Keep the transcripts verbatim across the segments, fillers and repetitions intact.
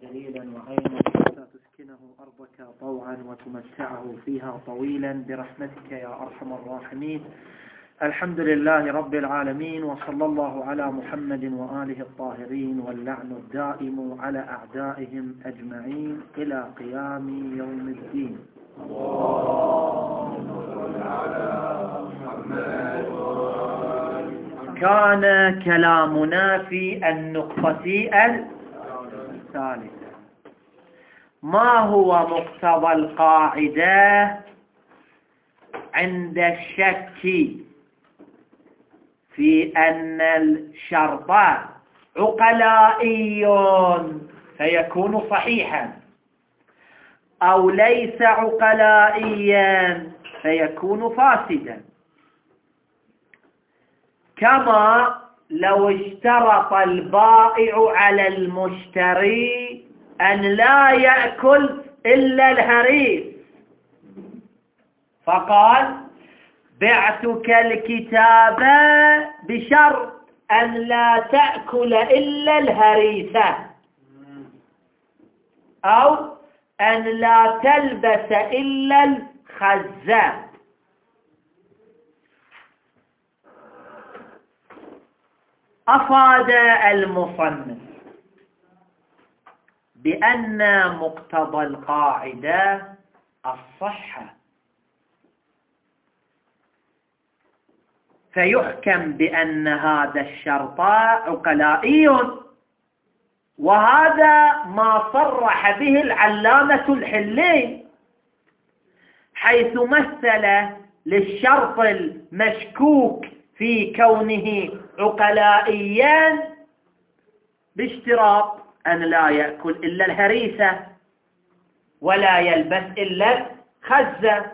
جليلا وعينا حتى تسكنه أرضك طوعا وتمتعه فيها طويلا برحمتك يا أرحم الراحمين. الحمد لله رب العالمين، وصلى الله على محمد وآله الطاهرين، واللعن الدائم على أعدائهم أجمعين إلى قيام يوم الدين. اللهم صل على محمد. كان كلامنا في النقطة الثالثة. ما هو مقتضى القاعدة عند الشك في أن الشرط عقلائي فيكون صحيحا، أو ليس عقلائيا فيكون فاسدا؟ كما لو اشترط البائع على المشتري أن لا يأكل إلا الهريس، فقال: بعتك الكتاب بشرط أن لا تأكل إلا الهريسة، أو أن لا تلبس إلا الخزة. أفاد المصنف بأن مقتضى القاعدة الصحة، فيحكم بأن هذا الشرط عقلائي، وهذا ما صرح به العلامة الحلي، حيث مثل للشرط المشكوك في كونه عقلائيا باشتراط أن لا يأكل إلا الهريسة ولا يلبس إلا الخزة.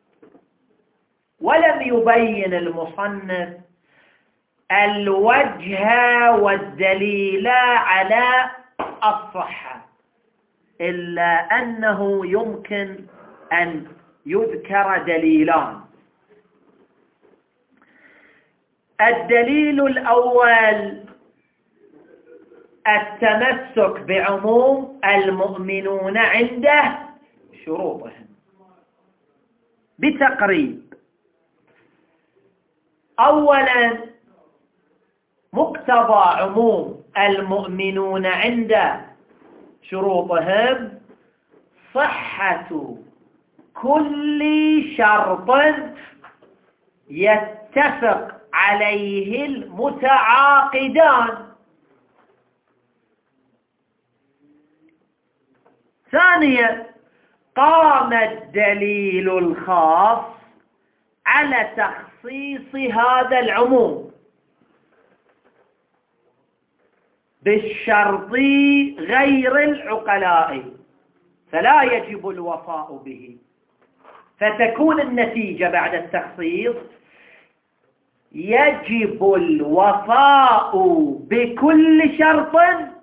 ولم يبين المصنف الوجه والدليل على الصحة، إلا أنه يمكن أن يذكر دليلان. الدليل الأول التمسك بعموم المؤمنون عنده شروطهم بتقريب. أولا، مقتضى عموم المؤمنون عنده شروطهم صحة كل شرط يتفق عليه المتعاقدان. ثانيا، قام الدليل الخاص على تخصيص هذا العموم بالشرط غير العقلاء، فلا يجب الوفاء به، فتكون النتيجة بعد التخصيص: يجب الوفاء بكل شرط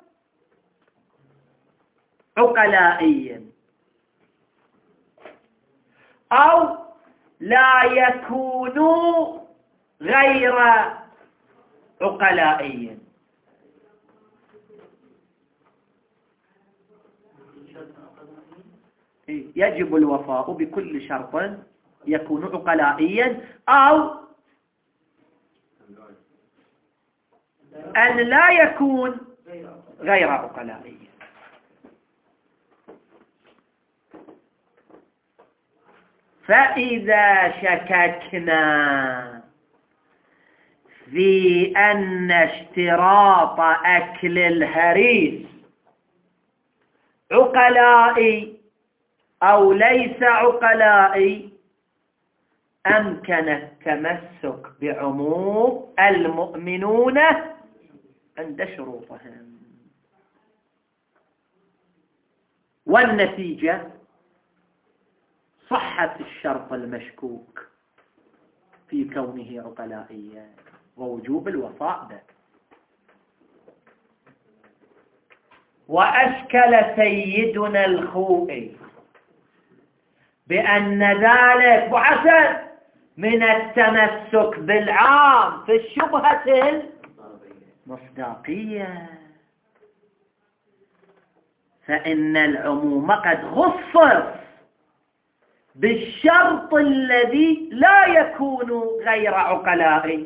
عقلائي، أو لا يكون غير عقلائي. يجب الوفاء بكل شرط يكون عقلائيا، أو أن لا يكون غير عقلائي. فإذا شككنا في أن اشتراط أكل الهريس عقلائي أو ليس عقلائي، أمكن التمسك بعموم المؤمنون عند شروطهم، والنتيجة صحة الشرط المشكوك في كونه عقلائيا ووجوب الوفاء به. وأشكل سيدنا الخوئي بأن ذلك بعث من التمسك بالعام في الشبهة المصداقية، فإن العموم قد خصص بالشرط الذي لا يكون غير عقلاء،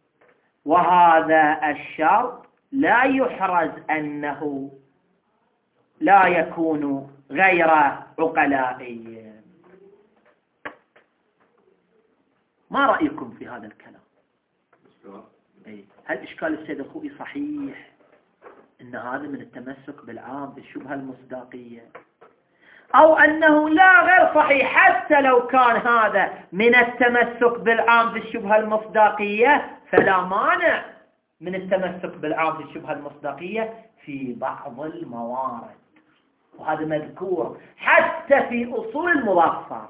وهذا الشرط لا يحرز أنه لا يكون غير عقلائي. ما رأيكم في هذا الكلام؟ هل إشكال السيد الخوئي صحيح إن هذا من التمسك بالعام بالشبهة المصداقية، أو أنه لا غير صحيح حتى لو كان هذا من التمسك بالعام بالشبهة المصداقية فلا مانع من التمسك بالعام بالشبهة المصداقية في بعض الموارد، وهذا مذكور حتى في أصول المظفر.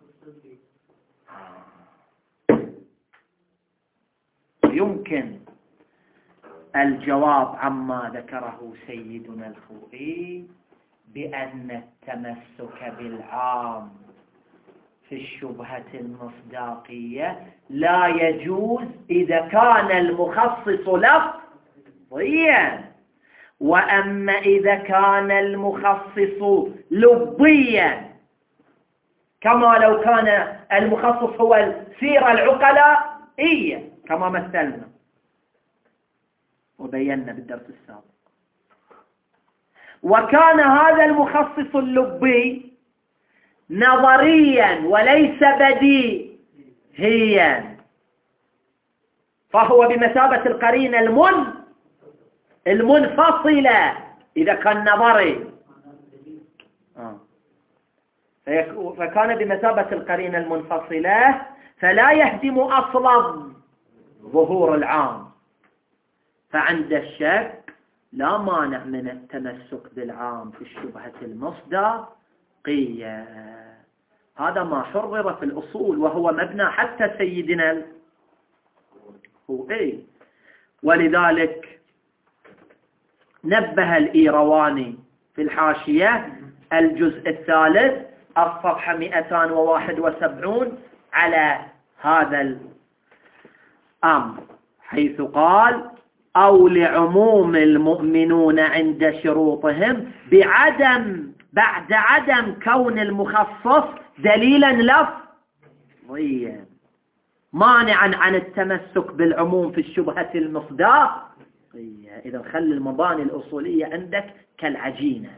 يمكن الجواب عما ذكره سيدنا الخوئي بأن التمسك بالعام في الشبهة المصداقية لا يجوز إذا كان المخصص لفظيا، وأما إذا كان المخصص لبيا كما لو كان المخصص هو السيرة العقلائية كما مثلنا وبينا بالدرس السابق، وكان هذا المخصص اللبي نظريا وليس بديهيا، فهو بمثابة القرينة المن المنفصلة إذا كان نظري، آه. فكان بمثابة القرينة المنفصلة فلا يهدم أصلا ظهور العام، فعند الشك لا مانع من التمسك بالعام في الشبهة المصداقية. هذا ما حرر في الأصول وهو مبنى حتى سيدنا الخوئي. ولذلك نبه الإيرواني في الحاشية الجزء الثالث الصفحة مئتين وواحد وسبعين على هذا الأمر، حيث قال: أو لعموم المؤمنون عند شروطهم بعدم بعد عدم كون المخصص دليلا لفظيا مانعا عن التمسك بالعموم في الشبهة المصداقية. إذا خلي المباني الأصولية عندك كالعجينة،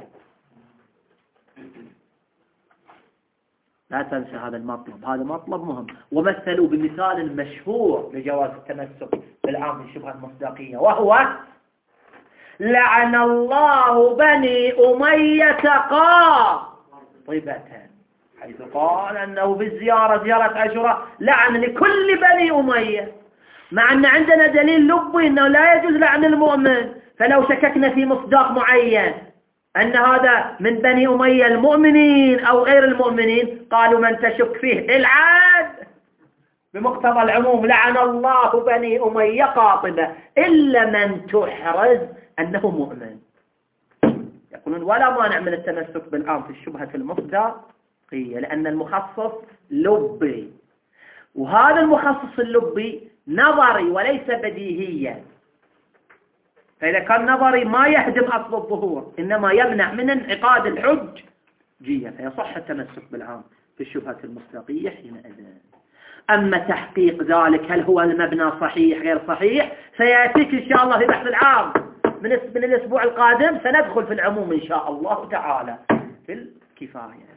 لا تنسى هذا المطلب، هذا مطلب مهم. ومثلوا بمثال مشهور لجواز التمسك بالعام في الشبهة المصداقية، وهو: لعن الله بني أمية قاطبة، حيث قال أنه بالزيارة زيارة عاشوراء لعن لكل بني أمية، مع أن عندنا دليل لبي أنه لا يجوز لعن المؤمن. فلو شككنا في مصداق معين أن هذا من بني أمية المؤمنين أو غير المؤمنين، قالوا من تشك فيه العاد بمقتضى العموم لعن الله بني أمية قاطبة، إلا من تحرز أنه مؤمن. يقولون ولا مانع من التمسك بالعام في الشبهة المصداقية لأن المخصص لبي، وهذا المخصص اللبي نظري وليس بديهيا، فإذا كان نظري ما يهدم أصل الظهور إنما يمنع من انعقاد الحجية، فيصح التمسك بالعام في الشبهة المصداقية حينئذ. أما تحقيق ذلك هل هو المبنى صحيح غير صحيح سيأتيك إن شاء الله في بحث العام من من الأسبوع القادم، سندخل في العموم إن شاء الله تعالى في الكفاية.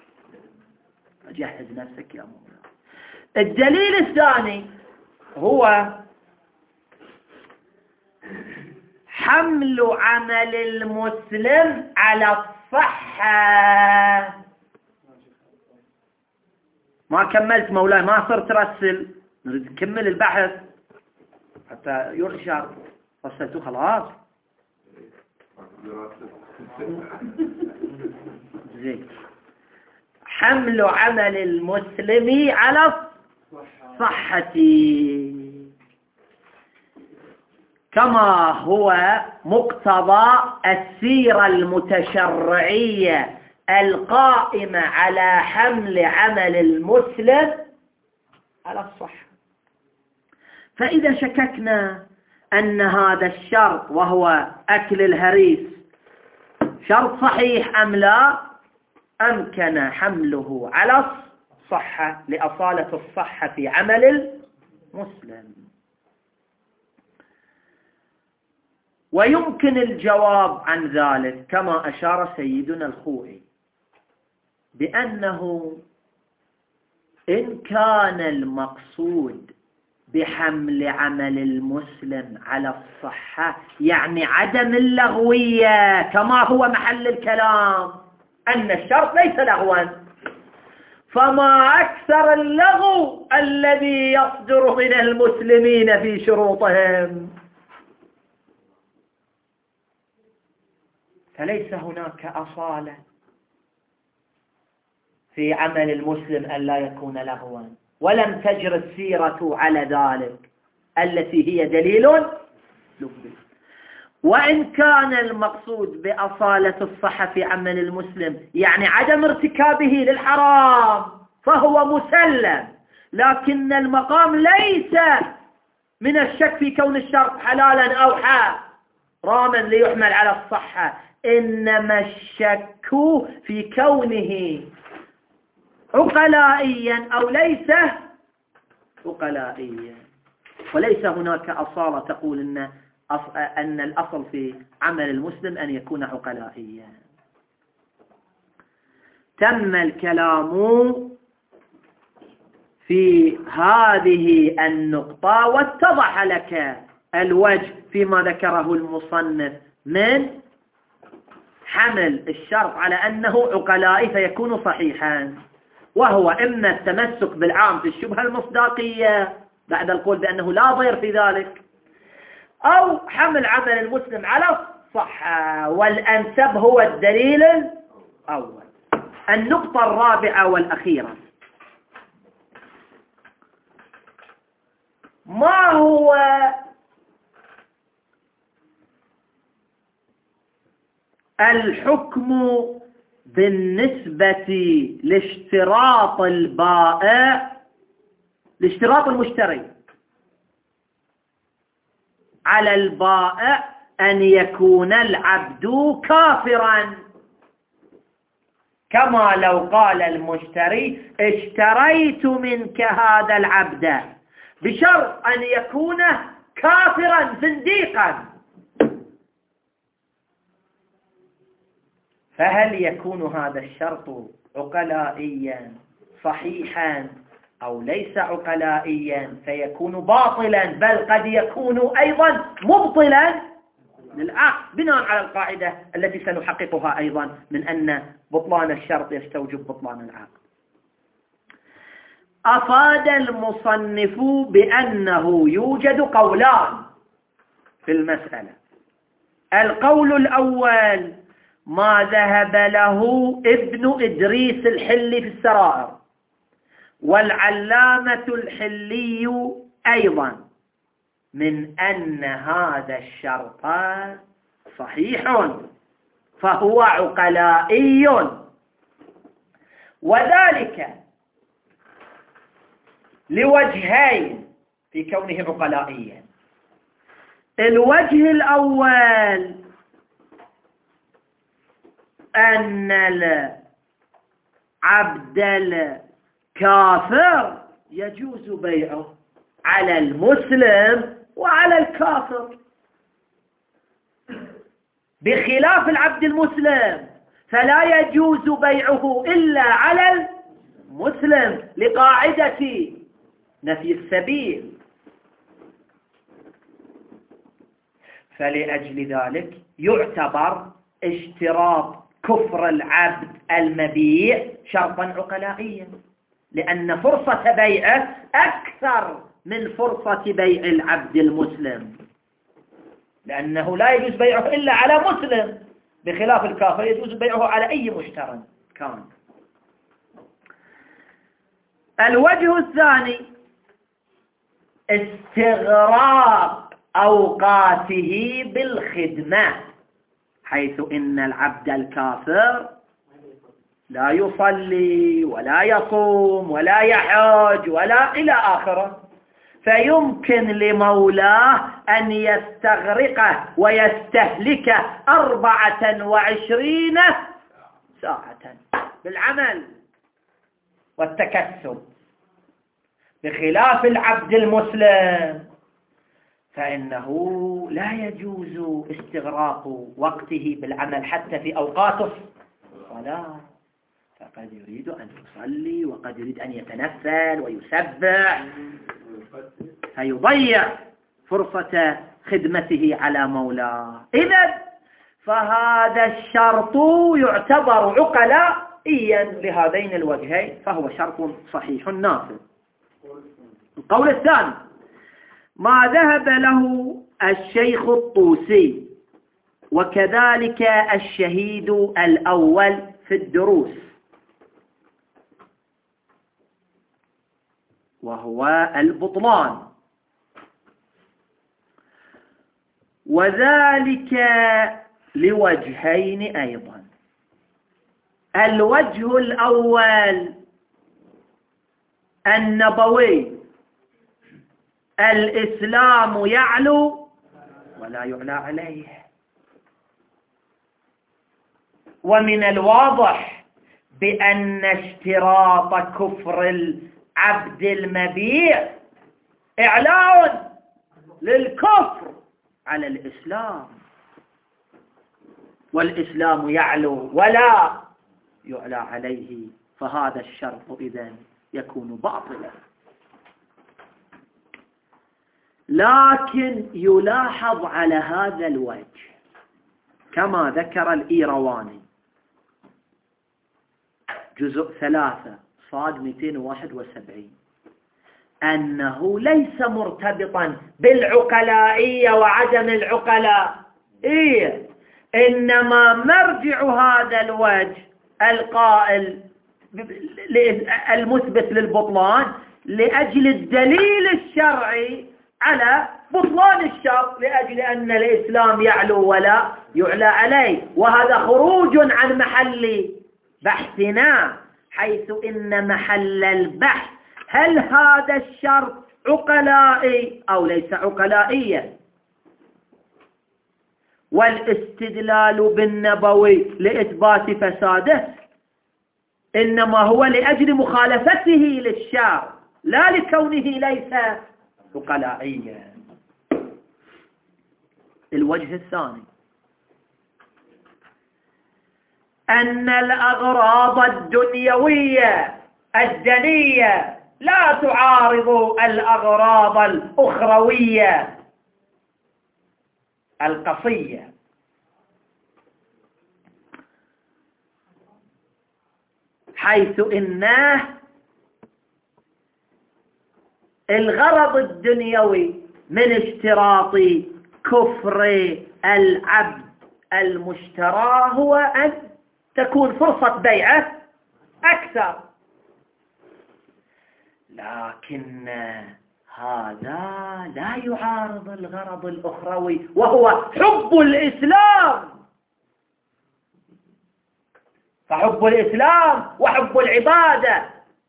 أجهز نفسك يا مولانا. الدليل الثاني هو حمل عمل المسلم على الصحة. ما كملت مولاي، ما صرت ترسل، نريد نكمل البحث حتى يرشد. رسلته خلاص زين. حمل عمل المسلم على الصحة كما هو مقتضى السيرة المتشرعية القائمة على حمل عمل المسلم على الصحة. فإذا شككنا أن هذا الشرط وهو أكل الهريس شرط صحيح أم لا؟ أمكن حمله على الصحة لأصالة الصحة في عمل المسلم. ويمكن الجواب عن ذلك كما أشار سيدنا الخوئي بأنه إن كان المقصود بحمل عمل المسلم على الصحة يعني عدم اللغوية كما هو محل الكلام، أن الشرط ليس لغوا، فما أكثر اللغو الذي يصدر من المسلمين في شروطهم. فليس هناك أصالة في عمل المسلم أن لا يكون لغوا، ولم تجر السيرة على ذلك التي هي دليل لغوي. وإن كان المقصود بأصالة الصحة في عمل المسلم يعني عدم ارتكابه للحرام فهو مسلم، لكن المقام ليس من الشك في كون الشرط حلالا أو حراما ليحمل على الصحة، إنما الشك في كونه عقلائيا أو ليس عقلائيا. وليس هناك أصالة تقول إن أن الأصل في عمل المسلم أن يكون عقلائيا. تم الكلام في هذه النقطة واتضح لك الوجه فيما ذكره المصنف من حمل الشرط على أنه عقلائي فيكون صحيحا، وهو إما التمسك بالعام في الشبهة المصداقية بعد القول بأنه لا ضير في ذلك، أو حمل عمل المسلم على الصحة، والأنسب هو الدليل الأول. النقطة الرابعة والأخيرة، ما هو الحكم بالنسبة لاشتراط البائع لاشتراط المشتري على البائع أن يكون العبد كافرا، كما لو قال المشتري اشتريت منك هذا العبد بشرط أن يكون كافرا زنديقا، فهل يكون هذا الشرط عقلائيا صحيحا أو ليس عقلائيا فيكون باطلا، بل قد يكون أيضا مبطلا للعقد بناء على القاعدة التي سنحققها أيضا من أن بطلان الشرط يستوجب بطلان العقد. أفاد المصنف بأنه يوجد قولان في المسألة. القول الأول ما ذهب له ابن إدريس الحلي في السرائر والعلامة الحلي أيضا من أن هذا الشرط صحيح فهو عقلائي، وذلك لوجهين في كونه عقلائيا. الوجه الأول أن العبد الكافر يجوز بيعه على المسلم وعلى الكافر، بخلاف العبد المسلم فلا يجوز بيعه إلا على المسلم لقاعدة نفي السبيل. فلأجل ذلك يعتبر اشتراط كفر العبد المبيع شرطا عقلائيا، لأن فرصة بيعه أكثر من فرصة بيع العبد المسلم، لأنه لا يجوز بيعه إلا على مسلم، بخلاف الكافر يجوز بيعه على أي مشتري كان. الوجه الثاني استغراق أوقاته بالخدمة، حيث إن العبد الكافر لا يصلي ولا يصوم ولا يحج ولا إلى آخره، فيمكن لمولاه أن يستغرقه ويستهلك أربعة وعشرين ساعة بالعمل والتكسب، بخلاف العبد المسلم فإنه لا يجوز استغراق وقته بالعمل حتى في أوقات الصلاة، فقد يريد أن يصلي وقد يريد أن يتنفل ويسبح فيضيع فرصة خدمته على مولاه. إذن فهذا الشرط يعتبر عقلائيا لهذين الوجهين، فهو شرط صحيح نافذ. القول الثاني ما ذهب له الشيخ الطوسي وكذلك الشهيد الأول في الدروس، وهو البطلان، وذلك لوجهين أيضا. الوجه الأول النبوي: الإسلام يعلو ولا يعلى عليه. ومن الواضح بأن اشتراط كفر العبد المبيع إعلاء للكفر على الإسلام، والإسلام يعلو ولا يعلى عليه، فهذا الشرط إذن يكون باطلا. لكن يلاحظ على هذا الوجه كما ذكر الإيرواني جزء ثلاثة صاد مئتين وواحد وسبعين أنه ليس مرتبطا بالعقلائية وعدم العقلائية، إنما مرجع هذا الوجه القائل المثبت للبطلان لأجل الدليل الشرعي على بطلان الشرط، لأجل أن الإسلام يعلو ولا يعلى عليه. وهذا خروج عن محل بحثنا، حيث إن محل البحث هل هذا الشرط عقلائي أو ليس عقلائيا. والاستدلال بالنبوي لإثبات فساده إنما هو لأجل مخالفته للشرع، لا لكونه ليس عقلائيا. الوجه الثاني أن الأغراض الدنيوية الدنية لا تعارض الأغراض الأخروية القصية، حيث إنه الغرض الدنيوي من اشتراط كفر العبد المشترى هو أن تكون فرصة بيعه أكثر، لكن هذا لا يعارض الغرض الأخروي وهو حب الإسلام. فحب الإسلام وحب العبادة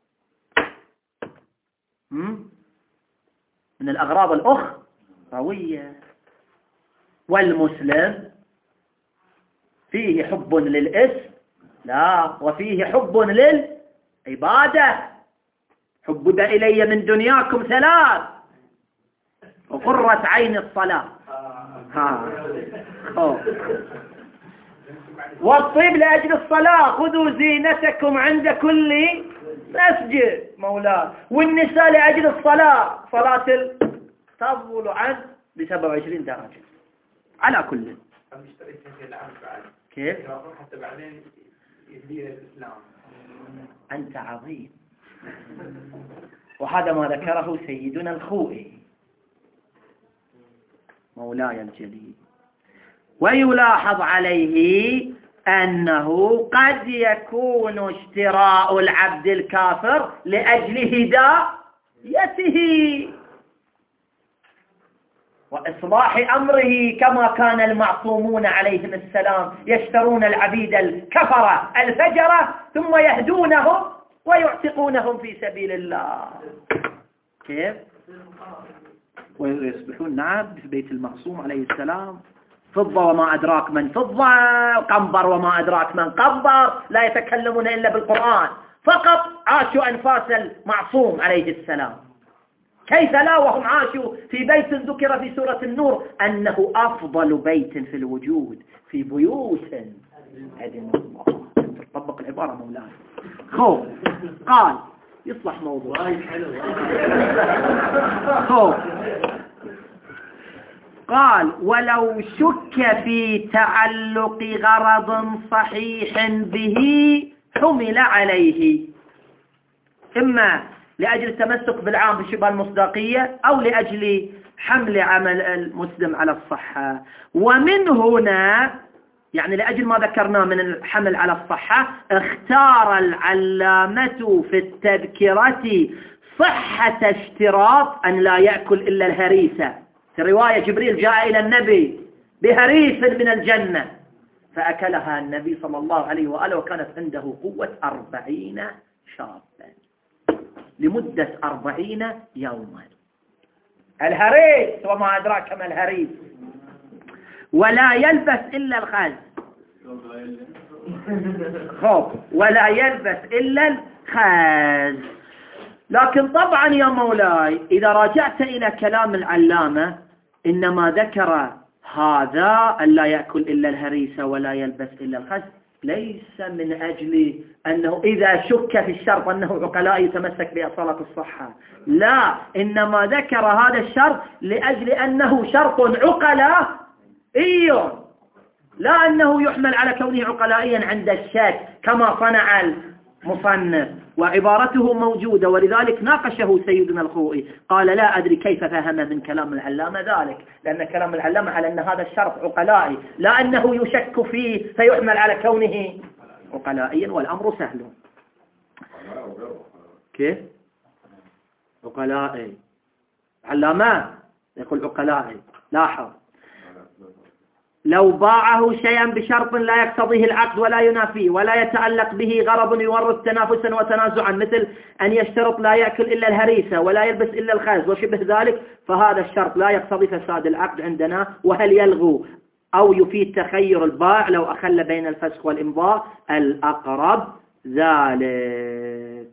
من الأغراض الأخروية، والمسلم فيه حب للإسم لا، وفيه حب للعبادة. حبب إلي من دنياكم ثلاث وقرة عين الصلاة ها. والطيب لأجل الصلاة، خذوا زينتكم عند كل مسجد مولاه. والنساء لأجل الصلاة، صلاة تطول عن ب سبعة وعشرين درجة على كل. كيف؟ حتى بعدين يهدي الإسلام. أنت عظيم. وهذا ما ذكره سيدنا الخوئي مولاي الجليل. ويلاحظ عليه أنه قد يكون اشتراء العبد الكافر لأجل هدايته وإصلاح أمره، كما كان المعصومون عليهم السلام يشترون العبيد الكفرة الفجرة ثم يهدونهم ويعتقونهم في سبيل الله. كيف؟ ويصبحون نعم في بيت المعصوم عليه السلام فضة وما أدراك من فضة، قنبر وما أدراك من قنبر، لا يتكلمون إلا بالقرآن، فقط عاشوا أنفاس المعصوم عليه السلام. كيف لا وهم عاشوا في بيت ذكر في سورة النور أنه أفضل بيت في الوجود، في بيوت أذن الله. تطبق العبارة مولانا. خوف قال يصلح موضوع خوف قال ولو شك في تعلق غرض صحيح به حمل عليه، إما لأجل التمسك بالعام بشبه المصداقية أو لأجل حمل عمل المسلم على الصحة. ومن هنا يعني لأجل ما ذكرنا من الحمل على الصحة اختار العلامة في التذكرة صحة اشتراط أن لا يأكل إلا الهريسة. في رواية جبريل جاء إلى النبي بهريس من الجنة فأكلها النبي صلى الله عليه وآله وكانت عنده قوة أربعين شابا لمدة أربعين يوما. الهريس وما أدراك ما الهريس. ولا يلبس إلا الخز خوف ولا يلبس إلا الخز. لكن طبعا يا مولاي إذا راجعت إلى كلام العلامة إنما ذكر هذا أن لا يأكل إلا الهريسة ولا يلبس إلا الخز ليس من أجل أنه إذا شك في الشرط أنه عقلاء يتمسك بأصالة الصحة، لا، إنما ذكر هذا الشرط لأجل أنه شرط عقلاء إيه، لا أنه يحمل على كونه عقلائيا عند الشك كما صنع المصنف. وعبارته موجودة ولذلك ناقشه سيدنا الخوئي قال لا أدري كيف فهم من كلام العلامة ذلك، لأن كلام العلامة على أن هذا الشرط عقلائي لا أنه يشك فيه فيحمل على كونه عقلائيا، والأمر سهل. كيف عقلائي؟ علامة يقول عقلائي. لاحظ لو باعه شيئا بشرط لا يقتضيه العقد ولا ينافيه ولا يتعلق به غرض يورث تنافسا وتنازعا مثل أن يشترط لا يأكل إلا الهريسة ولا يلبس إلا الخز وشبه ذلك، فهذا الشرط لا يقتضي فساد العقد عندنا. وهل يلغو أو يفيد تخير البائع لو أخل بين الفسخ والإمضاء؟ الأقرب ذلك،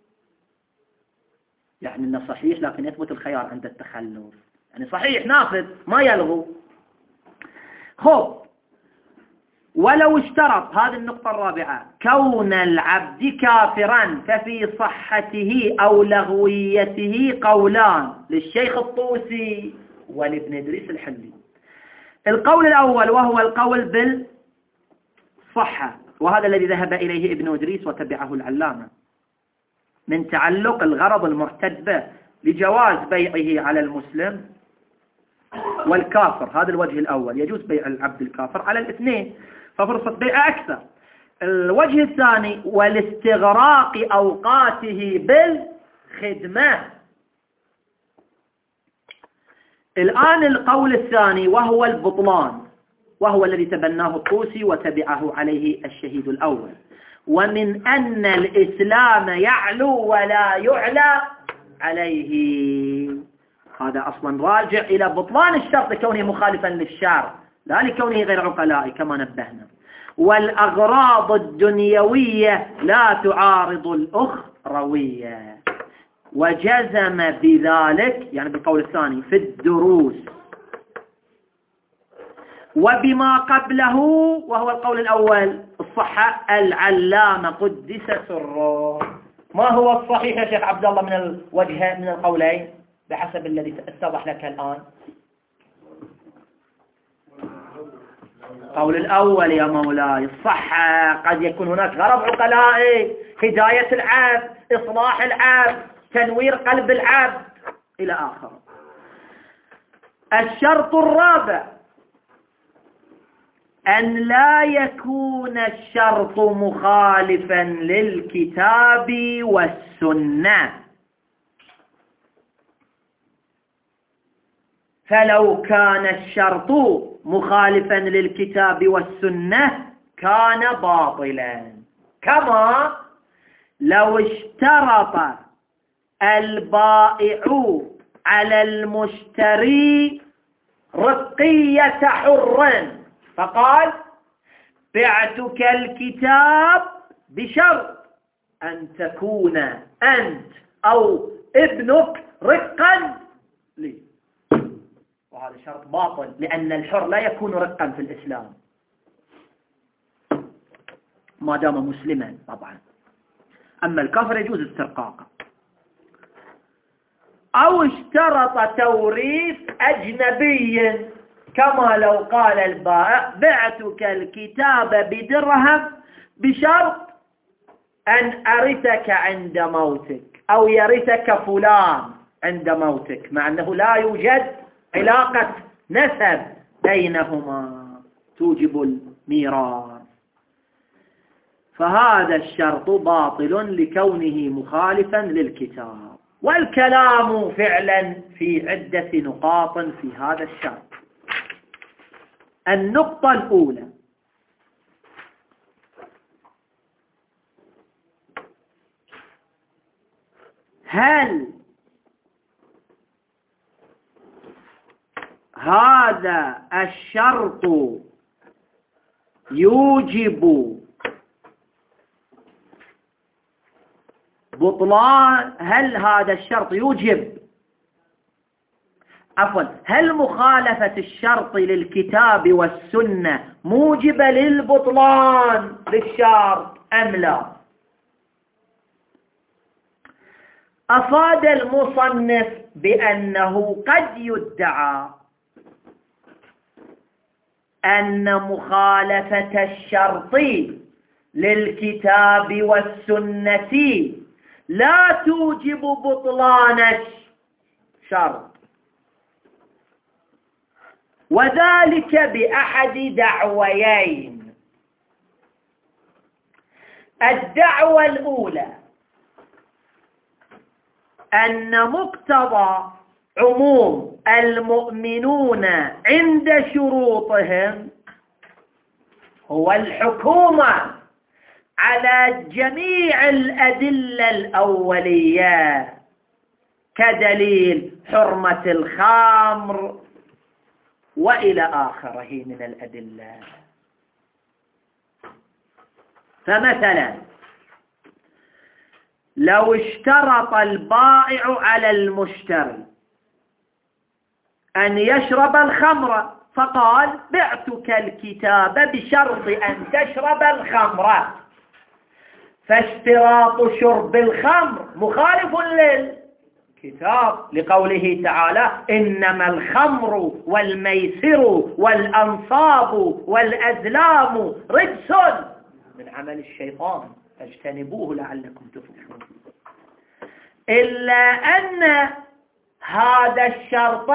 يعني أنه صحيح لكن يثبت الخيار عند التخلف، يعني صحيح نافذ ما يلغو. خب ولو اشترط، هذه النقطة الرابعة، كون العبد كافرا ففي صحته أو لغويته قولان للشيخ الطوسي ولابن إدريس الحلي. القول الأول وهو القول بالصحة، وهذا الذي ذهب إليه ابن إدريس وتبعه العلامة، من تعلق الغرض المعتد به لجواز بيعه على المسلم والكافر. هذا الوجه الأول، يجوز بيع العبد الكافر على الاثنين ففرصة بيع أكثر. الوجه الثاني والاستغراق أوقاته بالخدمة. الآن القول الثاني وهو البطلان، وهو الذي تبناه الطوسي وتبعه عليه الشهيد الأول، ومن أن الإسلام يعلو ولا يعلى عليه. هذا أصلا راجع إلى بطلان الشرط لكونه مخالفا للشرع لا لكونه غير عقلائي كما نبهنا. والأغراض الدنيوية لا تعارض الأخروية، وجزم بذلك يعني بالقول الثاني في الدروس وبما قبله، وهو القول الأول الصحة، العلامة قدس سره. ما هو الصحيح يا شيخ عبد الله من الوجه من القولين بحسب الذي اتضح لك الآن؟ القول الأول يا مولاي الصحة، قد يكون هناك غرض عقلائي، هداية العبد، إصلاح العبد، تنوير قلب العبد إلى آخره. الشرط الرابع أن لا يكون الشرط مخالفا للكتاب والسنة، فلو كان الشرط مخالفا للكتاب والسنة كان باطلا، كما لو اشترط البائع على المشتري رقية حر، فقال بعتك الكتاب بشرط أن تكون أنت أو ابنك رقا لي. وهذا شرط باطل، لأن الحر لا يكون رقا في الإسلام ما دام مسلما طبعا، أما الكافر يجوز استرقاقه. أو اشترط توريث أجنبي، كما لو قال البائع بعتك الكتاب بدرهم بشرط أن أرثك عند موتك، أو يرثك فلان عند موتك، مع أنه لا يوجد علاقة نسب بينهما توجب الميراث. فهذا الشرط باطل لكونه مخالفا للكتاب. والكلام فعلا في عدة نقاط في هذا الشرط. النقطة الأولى: هل هذا الشرط يوجب بطلان هل هذا الشرط يوجب عفوا هل مخالفة الشرط للكتاب والسنة موجبة للبطلان للشرط أم لا؟ أفاد المصنف بأنه قد يدعى أن مخالفة الشرط للكتاب والسنة لا توجب بطلان الشرط، وذلك بأحد دعويين. الدعوة الأولى أن مقتضى عموم المؤمنون عند شروطهم هو الحكومة على جميع الأدلة الأولية، كدليل حرمة الخمر وإلى آخره من الأدلة. فمثلا لو اشترط البائع على المشتري أن يشرب الخمر، فقال بعتك الكتاب بشرط أن تشرب الخمر، فاشتراط شرب الخمر مخالف للكتاب لقوله تعالى إنما الخمر والميسر والأنصاب والأزلام رجس من عمل الشيطان فاجتنبوه لعلكم تفلحون. إلا أن هذا الشرط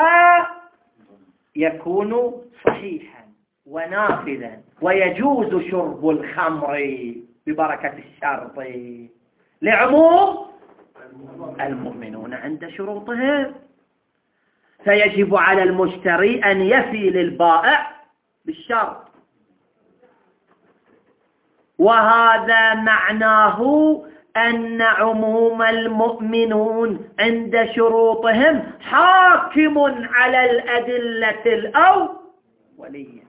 يكون صحيحا ونافذا ويجوز شرب الخمر ببركة الشرط لعموم المؤمنون عند شروطهم، فيجب على المشتري أن يفي للبائع بالشرط. وهذا معناه أن عموم المؤمنون عند شروطهم حاكم على الأدلة الأولية.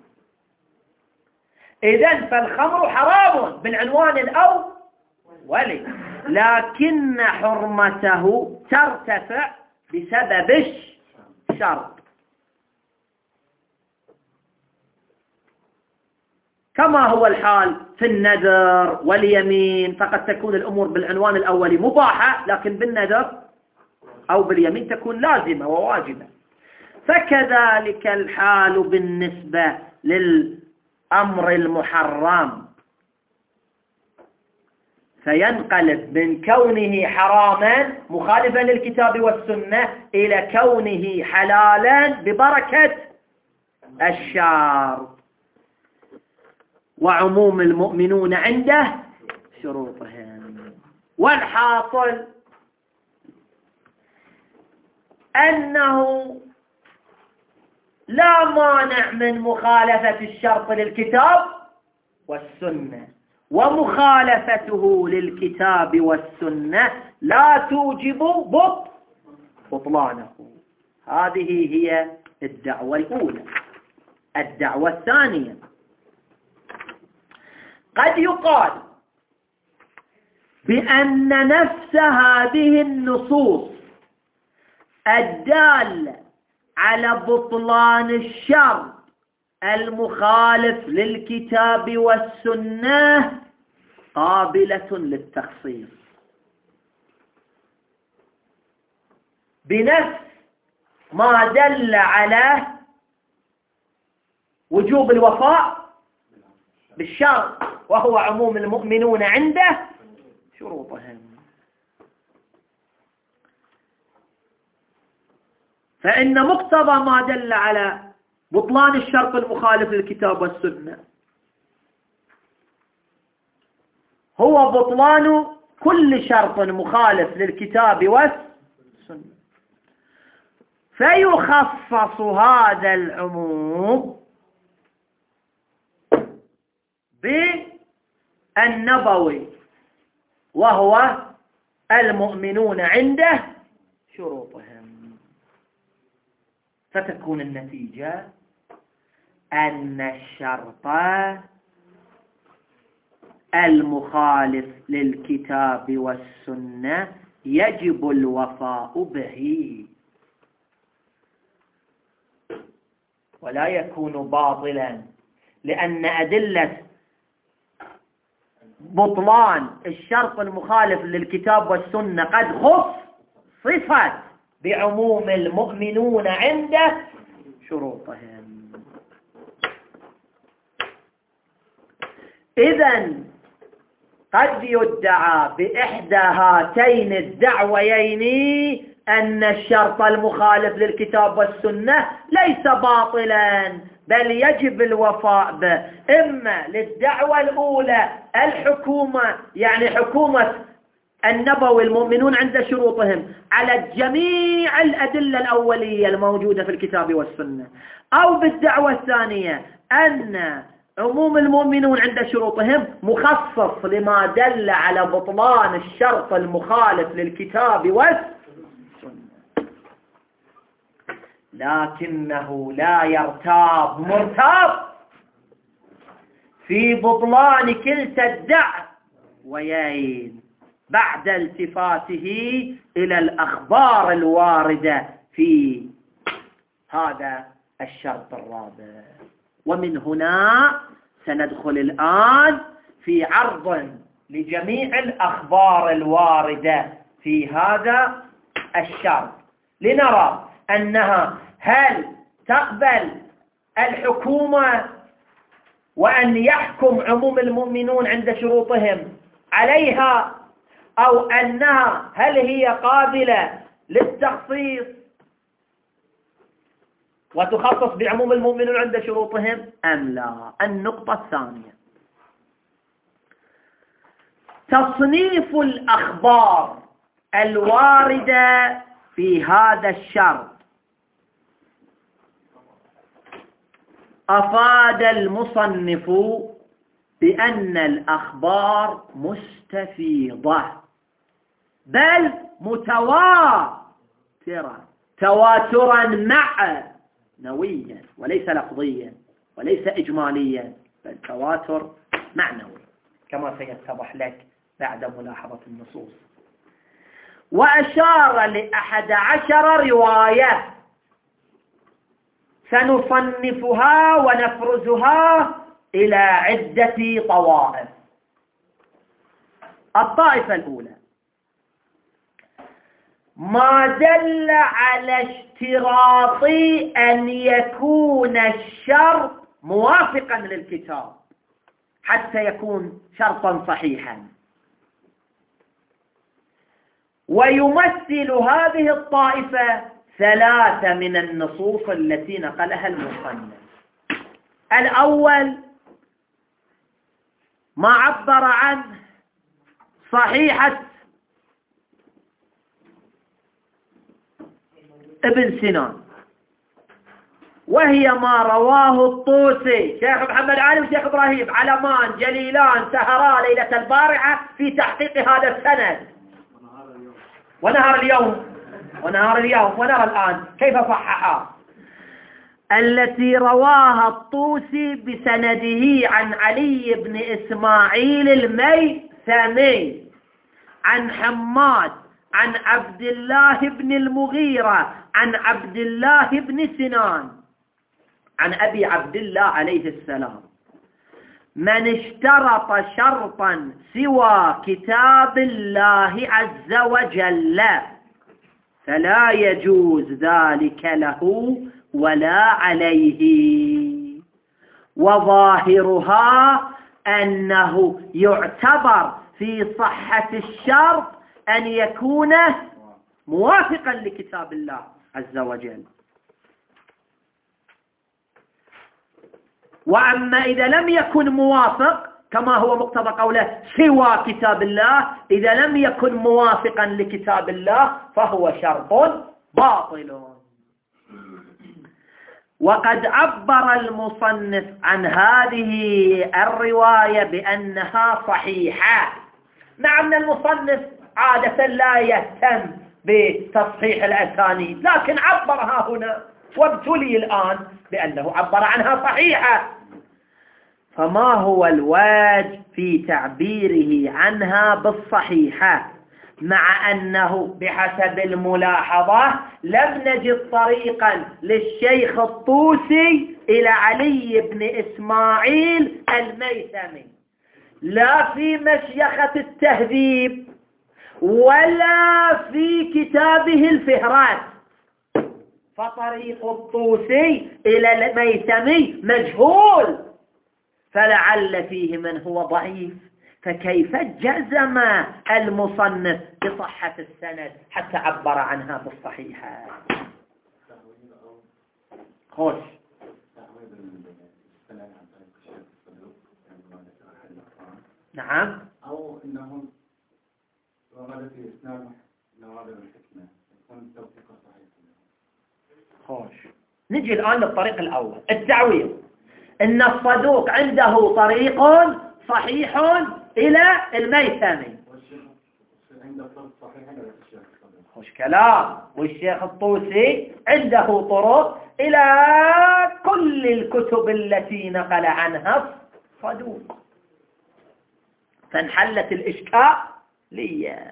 إذن فالخمر حرام بالعنوان الأولي، لكن حرمته ترتفع بسبب الشرط، كما هو الحال في النذر واليمين، فقد تكون الأمور بالعنوان الأولي مباحة، لكن بالنذر أو باليمين تكون لازمة وواجبة. فكذلك الحال بالنسبة للأمر المحرم، فينقلب من كونه حراما مخالفا للكتاب والسنة إلى كونه حلالا ببركة الشرط. وعموم المؤمنون عنده شروطهم. والحاصل أنه لا مانع من مخالفة الشرط للكتاب والسنة، ومخالفته للكتاب والسنة لا توجب بطلانه. هذه هي الدعوة الأولى. الدعوة الثانية، قد يقال بأن نفس هذه النصوص الدالة على بطلان الشرط المخالف للكتاب والسنة قابلة للتخصيص بنفس ما دل على وجوب الوفاء بالشرط، وهو عموم المؤمنون عنده شروطهم. فإن مقتضى ما دل على بطلان الشرط المخالف للكتاب والسنة هو بطلان كل شرط مخالف للكتاب والسنة، فيخصص هذا العموم بالنبوي وهو المؤمنون عنده شروطهم. فتكون النتيجة أن الشرط المخالف للكتاب والسنة يجب الوفاء به، ولا يكون باطلا، لأن أدلة بطلان الشرط المخالف للكتاب والسنة قد خصصت بعموم المؤمنون عنده شروطهم. إذن قد يدعى بإحدى هاتين الدعويين أن الشرط المخالف للكتاب والسنة ليس باطلا بل يجب الوفاء به، إما للدعوة الأولى الحكومة، يعني حكومة النبوي المؤمنون عند شروطهم على جميع الأدلة الأولية الموجودة في الكتاب والسنة، أو بالدعوة الثانية أن عموم المؤمنون عند شروطهم مخصص لما دل على بطلان الشرط المخالف للكتاب والسنة، لكنه لا يرتاب مرتاب في بطلان كلتا الدعويين بعد التفاته إلى الأخبار الواردة في هذا الشرط الرابع. ومن هنا سندخل الآن في عرض لجميع الأخبار الواردة في هذا الشرط لنرى أنها هل تقبل الحكومة وأن يحكم عموم المؤمنون عند شروطهم عليها، أو أنها هل هي قابلة للتخصيص وتخصص بعموم المؤمنون عند شروطهم أم لا. النقطة الثانية، تصنيف الأخبار الواردة في هذا الشرط. أفاد المصنف بأن الأخبار مستفيضة بل متواترة تواترا معنويا وليس لفظيا وليس إجماليا، بل تواتر معنوي كما سيتضح لك بعد ملاحظة النصوص. وأشار لأحد عشر رواية سنصنفها ونفرزها إلى عدة طوائف. الطائفة الأولى ما دل على اشتراط أن يكون الشرط موافقا للكتاب حتى يكون شرطا صحيحا، ويمثل هذه الطائفة ثلاثة من النصوص التي نقلها المصنف. الأول ما عبر عن صحيحة ابن سنان، وهي ما رواه الطوسي شيخ محمد علي وشيخ إبراهيم، علمان جليلان سهرا ليلة البارحة في تحقيق هذا السند ونهار اليوم ونرى اليوم ونرى الآن كيف صححها، التي رواها الطوسي بسنده عن علي بن إسماعيل الميثمي عن حماد عن عبد الله بن المغيرة عن عبد الله بن سنان عن أبي عبد الله عليه السلام: من اشترط شرطا سوى كتاب الله عز وجل فلا يجوز ذلك له ولا عليه. وظاهرها أنه يعتبر في صحة الشرط أن يكون موافقا لكتاب الله عز وجل. وأما إذا لم يكن موافق كما هو مقتضى قوله سوى كتاب الله، إذا لم يكن موافقا لكتاب الله فهو شرط باطل. وقد عبر المصنف عن هذه الرواية بأنها صحيحة. مع أن المصنف عادة لا يهتم بتصحيح الأسانيد، لكن عبرها هنا وابتلي الآن بأنه عبر عنها صحيحة. فما هو الواجب في تعبيره عنها بالصحيحة، مع أنه بحسب الملاحظة لم نجد طريقا للشيخ الطوسي إلى علي بن إسماعيل الميثمي لا في مشيخة التهذيب ولا في كتابه الفهرات، فطريق الطوسي إلى الميثمي مجهول، فلعل فيه من هو ضعيف، فكيف جزم المصنف بصحة السند حتى عبر عنها بالصحيحة؟ خوش نعم. أو إنهم ورد في إسلام نوادر الحكمة يكون توثيق صحيح. خوش نجي الآن للطريق الأول، التعويض. إن الصدوق عنده طريق صحيح إلى الميثمي. خوش كلام. والشيخ الطوسي عنده طرق إلى كل الكتب التي نقل عنها الصدوق، فانحلت الإشكالية.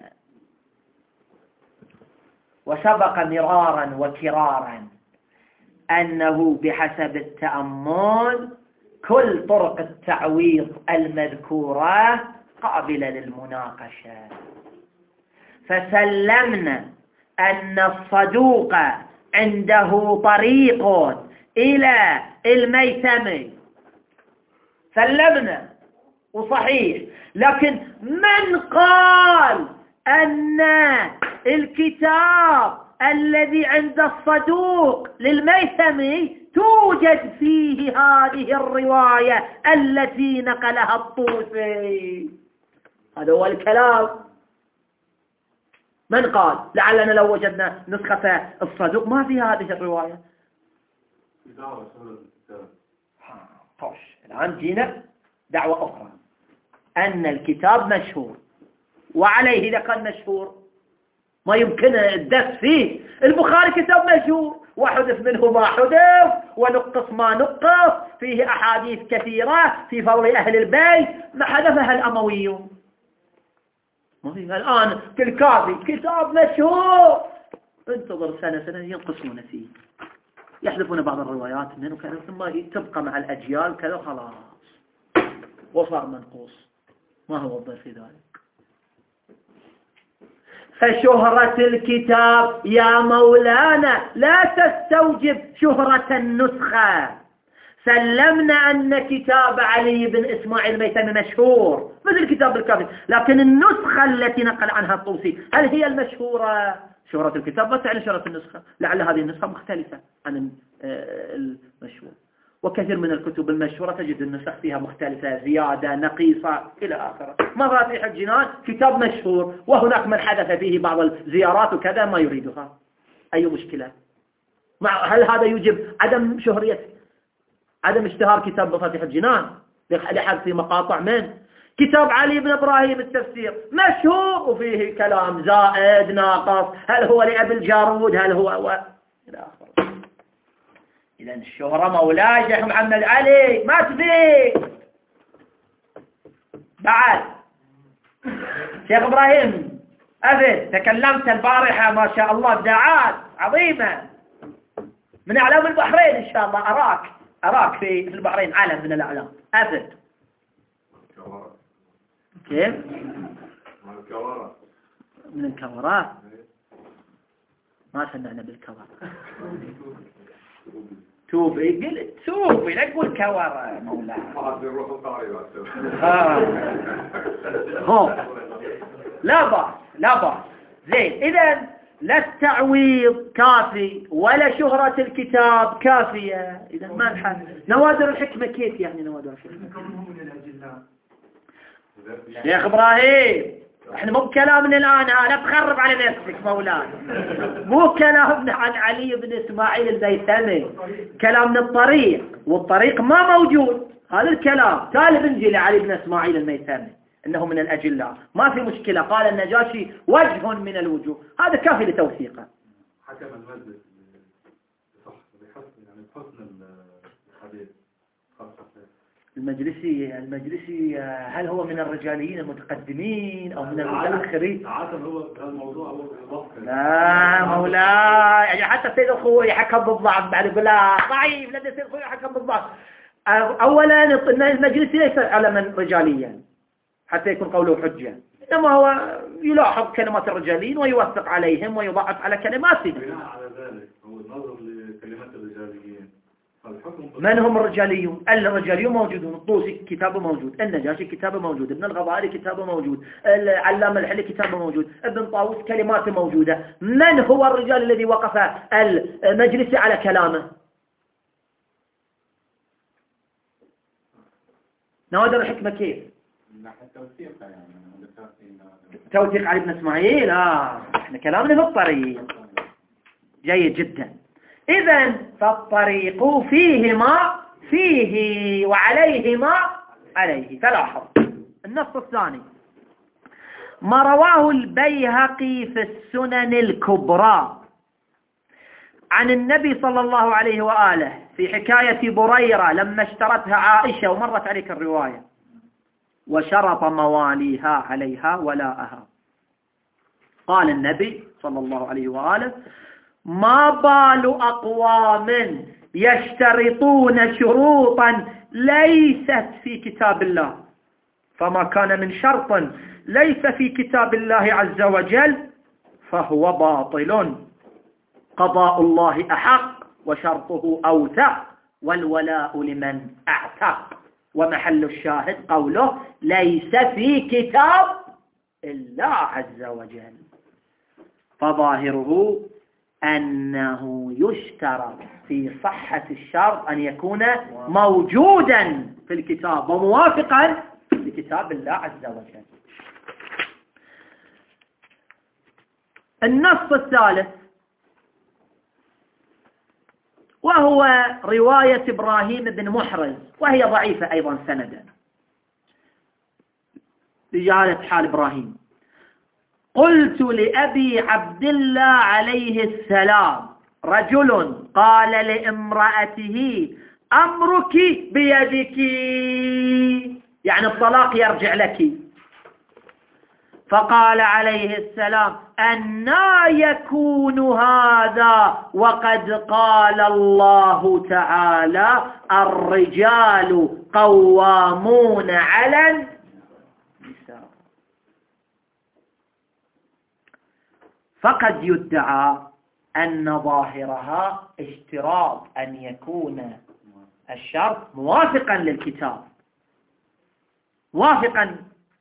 وسبق مرارا وكرارا أنه بحسب التأمل كل طرق التعويض المذكورة قابلة للمناقشة، فسلمنا أن الصدوق عنده طريق إلى الميثمي، سلمنا وصحيح. لكن من قال أن الكتاب الذي عند الصدوق للميثمي توجد فيه هذه الرواية التي نقلها الطوسي؟ هذا هو الكلام. من قال؟ لعلنا لو وجدنا نسخة الصدوق ما فيها هذه الرواية. طيب الآن جينا دعوة أخرى، أن الكتاب مشهور، وعليه إذا كان مشهور ما يمكن الدس فيه. البخاري كتاب مشهور وحدث منه ما حدث ونقص ما نقص، فيه أحاديث كثيرة في فضل أهل البيت ما حدثها الأمويون. الآن كالكافي كتاب مشهور، انتظر سنة سنة ينقصون فيه، يحذفون بعض الروايات منه كذا، ثم تبقى مع الأجيال كذا خلاص وصار منقوص. ما هو الضر في ذلك؟ فشهرة الكتاب يا مولانا لا تستوجب شهرة النسخة. سلمنا أن كتاب علي بن إسماعيل الميثمي مشهور مثل كتاب الكافي، لكن النسخة التي نقل عنها الطوسي هل هي المشهورة؟ شهرة الكتاب بس يعني شهرة النسخة، لعل هذه النسخة مختلفة عن المشهور. وكثير من الكتب المشهورة تجد النسخ فيها مختلفة، زيادة، نقيصة إلى آخره. مفاتيح الجنان كتاب مشهور وهناك من حدث فيه بعض الزيارات وكذا ما يريدها، أي مشكلة؟ مع هل هذا يوجب عدم شهرية عدم اشتهار كتاب مفاتيح الجنان لحد في مقاطع من؟ كتاب علي بن إبراهيم التفسير مشهور وفيه كلام زائد ناقص، هل هو لأبي الجارود، هل هو و... إلى آخره. إذن الشهرة مولاي شيخ محمد علي ما تفيد. بعد شيخ إبراهيم أبد تكلمت البارحة ما شاء الله إبداعات عظيمة من أعلام البحرين، إن شاء الله أراك أراك في البحرين علم من الأعلام أبد. كيف؟ من الكورات ما سمعنا بالكورة. توبي قلت توبي لا تقول كورة مولاي. آه. لا بأس لا بأس. زين إذن لا التعويض كافي ولا شهرة الكتاب كافية. إذن ما الحل؟ نوادر الحكمة كيف يعني نوادر الحكمة؟ شيخ إبراهيم احنا مو بكلامنا الآن، لا تخرب على نفسك مولاي، مو كلامنا عن علي بن إسماعيل الميثمي، كلامنا الطريق، والطريق ما موجود هذا الكلام. تالي بنجي لعلي بن إسماعيل الميثمي إنه من الأجلاء ما في مشكلة، قال النجاشي وجه من الوجوه، هذا كافي لتوثيقه. حكم المجلس بحسن يعني بحسن الحديث. المجلسي المجلسي هل هو من الرجاليين المتقدمين أو من المتأخرين؟ عادة هو الموضوع هو لا مولاي يعني حتى سيد الخوي حكم بالضعف بعد يقول لا ضعيف، لدى سيد الخوي حكم بالضعف. أولا المجلسي ليس علما رجاليا حتى يكون قوله حجة، إنما هو يلاحظ كلمات الرجاليين ويوثق عليهم ويضعف على كلماتهم. بناء على ذلك هو النظر لكلمات الرجاليين. من هم الرجاليون؟ الرجاليون موجودون، الطوسي كتابه موجود، النجاشي كتابه موجود، ابن الغضاري كتابه موجود، العلامة الحلي كتابه موجود، ابن طاووس كلماته موجودة. من هو الرجال الذي وقف المجلس على كلامه؟ نوادر الحكمة كيف؟ توثيق علي بن إسماعيل. آه احنا كلامنا في الطريق. جيد جدا. إذن فالطريق فيهما فيه وعليهما عليه. فلاحظ النص الثاني ما رواه البيهقي في السنن الكبرى عن النبي صلى الله عليه وآله في حكاية بريرة لما اشترتها عائشة ومرت عليك الرواية وشرط مواليها عليها ولاءها. قال النبي صلى الله عليه وآله ما بال أقوام يشترطون شروطا ليست في كتاب الله، فما كان من شرط ليس في كتاب الله عز وجل فهو باطل. قضاء الله أحق وشرطه أوثق والولاء لمن أعتق. ومحل الشاهد قوله ليس في كتاب الله عز وجل، فظاهره أنه يشترط في صحة الشرط أن يكون موجودا في الكتاب وموافقا لكتاب الله عز وجل. النص الثالث وهو رواية إبراهيم بن محرز وهي ضعيفة أيضا سندا، رجالة حال إبراهيم. قلت لأبي عبد الله عليه السلام رجل قال لامرأته أمرك بيدك، يعني الطلاق يرجع لك. فقال عليه السلام أنى يكون هذا وقد قال الله تعالى الرجال قوامون على النساء. فقد يدعى أن ظاهرها اشتراط أن يكون الشرط موافقا للكتاب، موافقا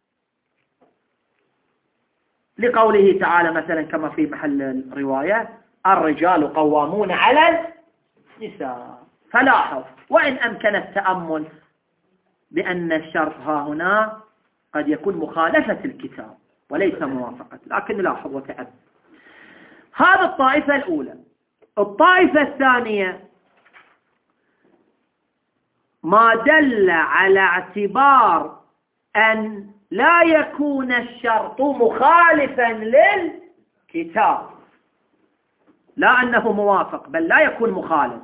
لقوله تعالى مثلا كما في محل الرواية الرجال قوامون على النساء. فلاحظ وإن أمكن التأمل بأن الشرط ها هنا قد يكون مخالفة الكتاب وليس موافقة، لكن لاحظ وتأمل. هذا الطائفة الأولى. الطائفة الثانية ما دل على اعتبار أن لا يكون الشرط مخالفا للكتاب، لا أنه موافق، بل لا يكون مخالف.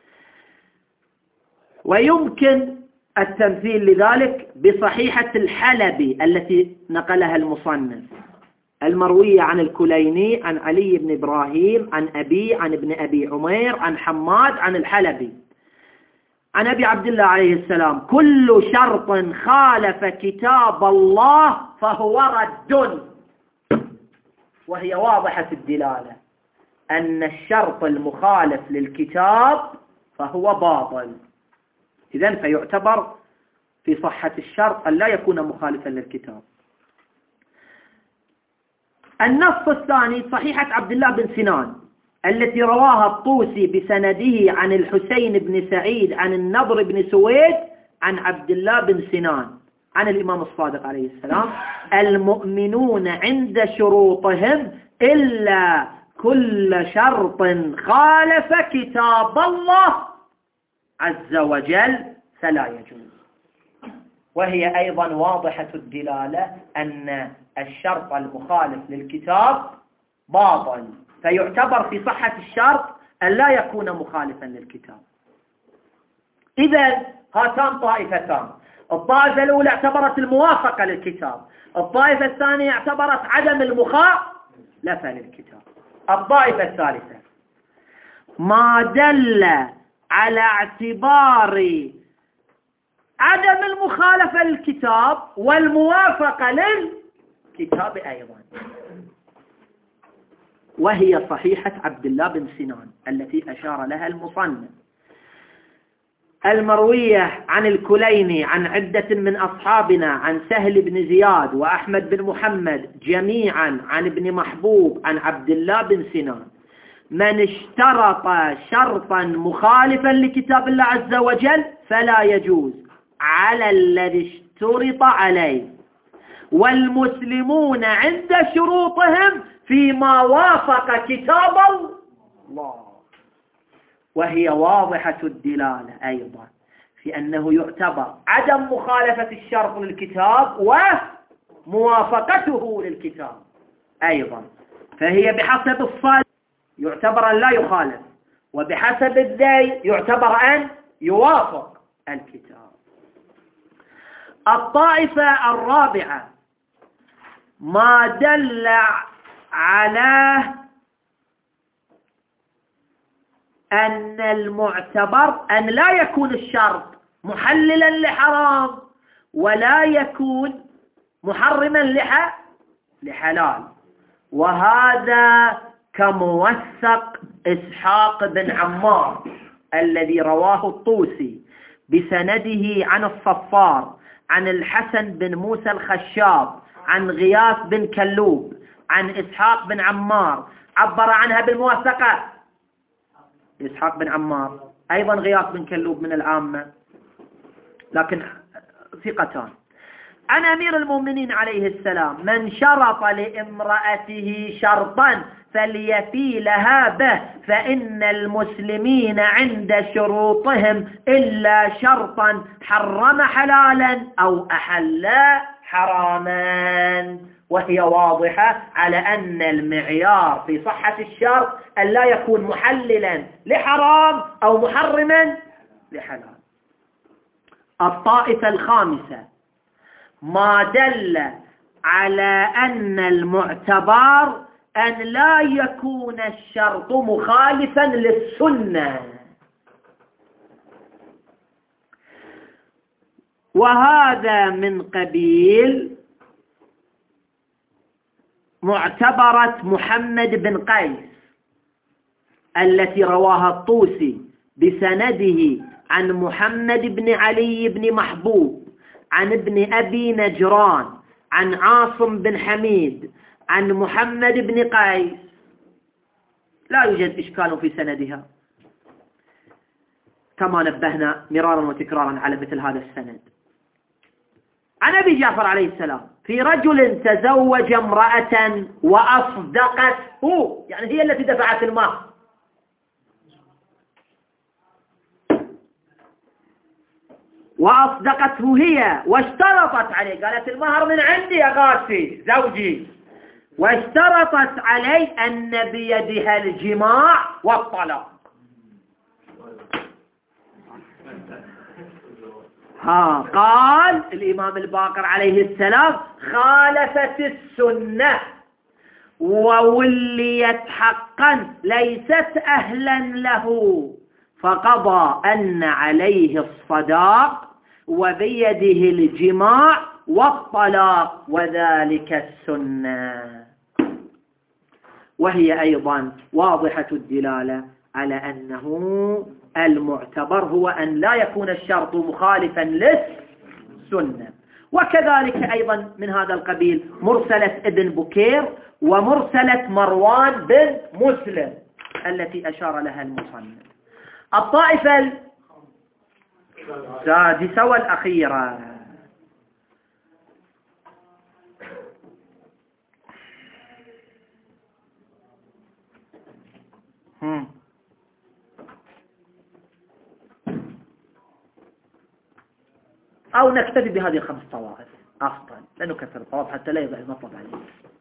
ويمكن التمثيل لذلك بصحيحة الحلبي التي نقلها المصنف، المروية عن الكليني عن علي بن إبراهيم عن أبي عن ابن أبي عمير عن حماد عن الحلبي عن أبي عبد الله عليه السلام: كل شرط خالف كتاب الله فهو رد. وهي واضحة الدلالة أن الشرط المخالف للكتاب فهو باطل. إذن فيعتبر في صحة الشرط أن لا يكون مخالفا للكتاب. النص الثاني صحيحة عبد الله بن سنان التي رواها الطوسي بسنده عن الحسين بن سعيد عن النضر بن سويد عن عبد الله بن سنان عن الإمام الصادق عليه السلام: المؤمنون عند شروطهم إلا كل شرط خالف كتاب الله عز وجل فلا يجوز. وهي أيضا واضحة الدلالة أن الشرط المخالف للكتاب باطل، فيعتبر في صحة الشرط أن لا يكون مخالفا للكتاب. إذن هاتان طائفتان: الطائفة الأولى اعتبرت الموافقة للكتاب، الطائفة الثانية اعتبرت عدم المخالفة للكتاب. الطائفة الثالثة: ما دل على اعتبار عدم المخالفة للكتاب والموافقة للكتاب أيضا، وهي صحيحة عبد الله بن سنان التي أشار لها المصنف، المروية عن الكليني عن عدة من أصحابنا عن سهل بن زياد وأحمد بن محمد جميعا عن ابن محبوب عن عبد الله بن سنان: من اشترط شرطا مخالفا لكتاب الله عز وجل فلا يجوز على الذي اشترط عليه، والمسلمون عند شروطهم فيما وافق كتاب الله. وهي واضحة الدلالة أيضا في أنه يعتبر عدم مخالفة الشرط للكتاب وموافقته للكتاب أيضا، فهي بحسب الصاد يعتبر أن لا يخالف، وبحسب الذي يعتبر أن يوافق الكتاب. الطائفة الرابعة: ما دل على أن المعتبر أن لا يكون الشرط محللا لحرام ولا يكون محرما لحلال، وهذا كموثق إسحاق بن عمار الذي رواه الطوسي بسنده عن الصفار عن الحسن بن موسى الخشاب عن غياث بن كلوب عن إسحاق بن عمار، عبر عنها بالموثقة إسحاق بن عمار، أيضا غياث بن كلوب من العامة لكن ثقتان، عن أمير المؤمنين عليه السلام: من شرط لامرأته شرطا فليفي لها به، فإن المسلمين عند شروطهم إلا شرطا حرم حلالا أو أحل حراما. وهي واضحة على أن المعيار في صحة الشرط أن لا يكون محللا لحرام أو محرما لحلال. الطائفة الخامسة: ما دل على أن المعتبر أن لا يكون الشرط مخالفا للسنة، وهذا من قبيل معتبرة محمد بن قيس التي رواها الطوسي بسنده عن محمد بن علي بن محبوب عن ابن أبي نجران عن عاصم بن حميد عن محمد بن قيس، لا يوجد إشكال في سندها كما نبهنا مرارا وتكرارا على مثل هذا السند، عن أبي جعفر عليه السلام: في رجل تزوج امرأة وأصدقته، يعني هي التي دفعت المهر، وأصدقته هي واشترطت عليه، قالت المهر من عندي يا غاسي زوجي، واشترطت عليه أن بيدها الجماع والطلاق. ها قال الإمام الباقر عليه السلام خالفت السنة ووليت حقا ليست أهلا له، فقضى أن عليه الصداق وبيده الجماع والطلاق وذلك السنة. وهي أيضا واضحة الدلالة على أنه المعتبر هو أن لا يكون الشرط مخالفا للسنة. وكذلك أيضا من هذا القبيل مرسلة ابن بكير ومرسلة مروان بن مسلم التي أشار لها المصنف. الطائفة السادسة والأخيرة هم. أو نكتفي بهذه الخمس طوائف أفضل، لا نكثر الطوائف حتى لا يضع المطلب عليه.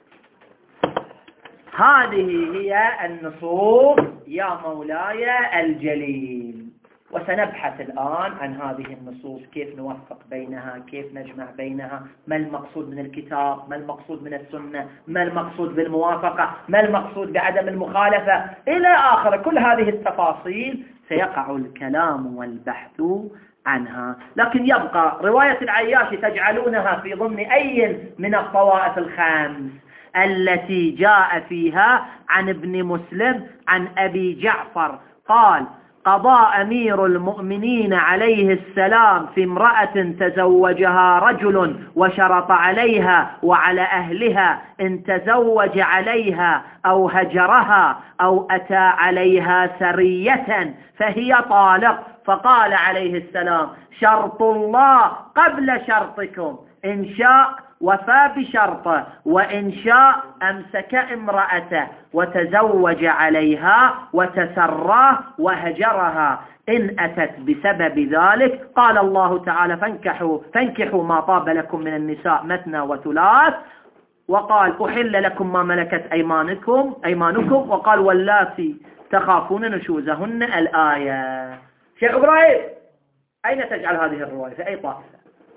هذه هي النصوص يا مولاي الجليل، وسنبحث الآن عن هذه النصوص، كيف نوفق بينها، كيف نجمع بينها، ما المقصود من الكتاب، ما المقصود من السنة، ما المقصود بالموافقة، ما المقصود بعدم المخالفة إلى آخر. كل هذه التفاصيل سيقع الكلام والبحث عنها. لكن يبقى رواية العياشي تجعلونها في ضمن أي من الطوائف الخمس التي جاء فيها عن ابن مسلم عن أبي جعفر قال قضى أمير المؤمنين عليه السلام في امرأة تزوجها رجل وشرط عليها وعلى أهلها إن تزوج عليها أو هجرها أو أتى عليها سرية فهي طالق، فقال عليه السلام شرط الله قبل شرطكم، إن شاء وفى بشرطه وإن شاء أمسك امرأته وتزوج عليها وتسراه وهجرها إن أتت بسبب ذلك. قال الله تعالى فانكحوا, فانكحوا ما طاب لكم من النساء مثنى وثلاث، وقال أحل لكم ما ملكت أيمانكم, أيمانكم وقال واللاتي تخافون نشوزهن الآية. شيخ إبراهيم أين تجعل هذه الرواية، في أي طائفة؟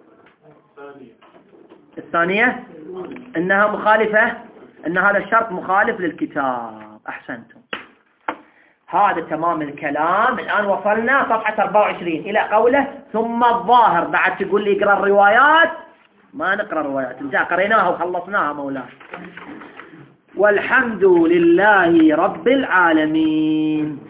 الثانية إنها مخالفة، إن هذا الشرط مخالف للكتاب. أحسنتم، هذا تمام الكلام. الآن وصلنا صفحة أربعة وعشرين إلى قوله ثم الظاهر. بعد تقول لي اقرأ الروايات، ما نقرأ الروايات، انت قريناها وخلصناها مولانا. والحمد لله رب العالمين.